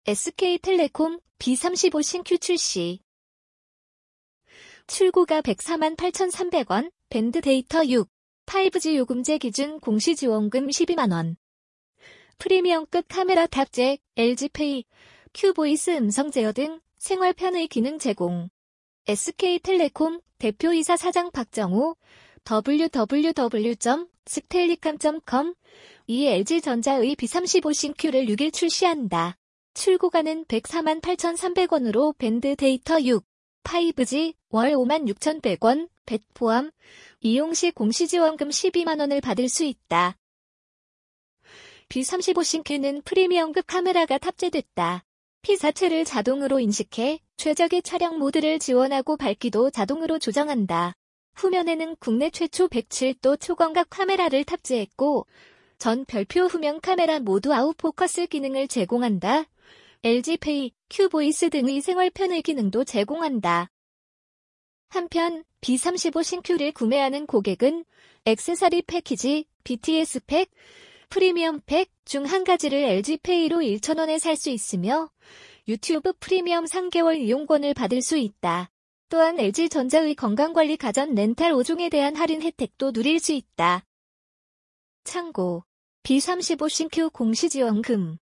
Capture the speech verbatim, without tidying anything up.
에스케이텔레콤 비 삼십오 신규 출시. 출고가 백사만 팔천삼백 원, 밴드 데이터 육, 파이브지 요금제 기준 공시지원금 십이만 원. 프리미엄급 카메라 탑재, 엘지페이, 큐보이스 음성 제어 등 생활 편의 기능 제공. 에스케이텔레콤 대표이사 사장 박정우, 더블유 더블유 더블유 점 스텔리캄 점 컴. 이 엘지전자의 비 삼십오 신규를 육 일 출시한다. 출고가는 백사만 팔천삼백 원으로 밴드 데이터 육, 파이브지, 월 오만 육천백 원, 벳 포함, 이용 시 공시지원금 십이만 원을 받을 수 있다. 비 삼십오 신규는 프리미엄급 카메라가 탑재됐다. 피사체를 자동으로 인식해 최적의 촬영 모드를 지원하고 밝기도 자동으로 조정한다. 후면에는 국내 최초 백칠 도 초광각 카메라를 탑재했고 전 별표 후면 카메라 모두 아웃포커스 기능을 제공한다. 엘지페이, 큐보이스 등의 생활 편의 기능도 제공한다. 한편 비 삼십오 신규를 구매하는 고객은 액세서리 패키지, 비티에스 팩, 프리미엄 팩 중 한 가지를 엘지페이로 일천 원에 살 수 있으며 유튜브 프리미엄 삼 개월 이용권을 받을 수 있다. 또한 엘지전자의 건강관리 가전 렌탈 오 종에 대한 할인 혜택도 누릴 수 있다. 참고 비 삼십오 신규 공시지원금